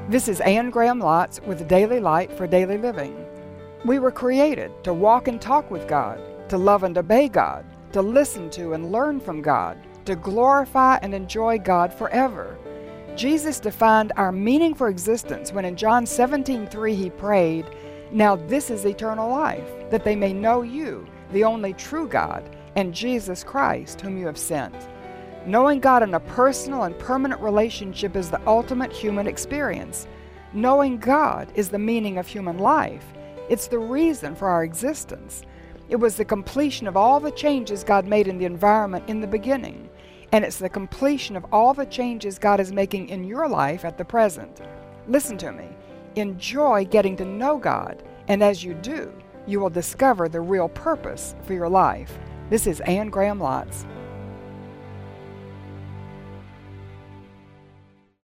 This is Anne Graham Lotz with Daily Light for Daily Living. We were created to walk and talk with God, to love and obey God, to listen to and learn from God, to glorify and enjoy God forever. Jesus defined our meaning for existence when in John 17:3 he prayed, "Now this is eternal life, that they may know you, the only true God, and Jesus Christ, whom you have sent." Knowing God in a personal and permanent relationship is the ultimate human experience. Knowing God is the meaning of human life. It's the reason for our existence. It was the completion of all the changes God made in the environment in the beginning, and it's the completion of all the changes God is making in your life at the present. Listen to me. Enjoy getting to know God, and as you do, you will discover the real purpose for your life. This is Anne Graham Lotz.